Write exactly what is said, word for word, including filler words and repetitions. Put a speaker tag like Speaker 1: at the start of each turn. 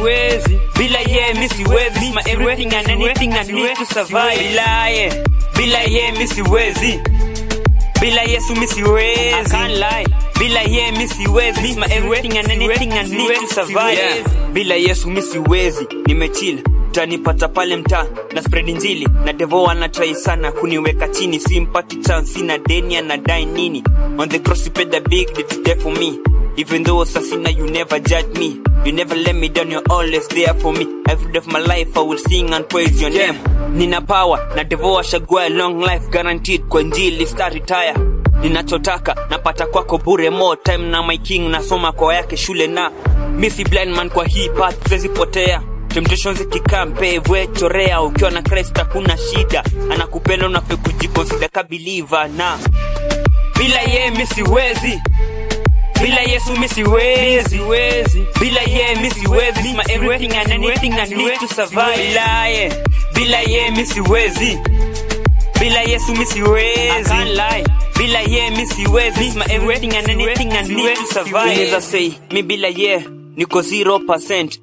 Speaker 1: siwezi. Bila ye mi siwezi. He's my everything and anything I need to survive. Bila ye, bila ye mi siwezi. Bila Yesu mi siwezi. I can't lie. Bila ye mi siwezi. He's my everything and anything I need to survive. Yeah. Bila Yesu mi siwezi. Nimechill, utanipata pale mtaa na spread injili, na devil anatry sana kuniweka chini, simpati chance, sina deni anadai nini. On the cross he paid the big debt for me. Even though Sasina, you never judge me, you never let me down, you're always there for me. Every day of my life I will sing and praise your name. Nina power, na devil ashagua, long life guaranteed, kwa njili star retire. Ninachotaka napata kwako bure, more time na my king, nasoma kwa yake shule na missy blind man, kwa hii path siwezi potea. Temptations ikikampe vwe chorea, ukiwa na Christ hakuna shida, anakupenda unafaa kujiconsider ka believer. Na bila ye mi siwezi. Bila Yesu mi siwezi. Bila ye mi siwezi. He's my everything and anything I need to survive. Bila ye, bila ye mi siwezi. Bila Yesu mi siwezi. I can't lie. Bila ye mi siwezi. He's my everything and anything I need to survive. Unaweza say mi bila ye niko zero percent,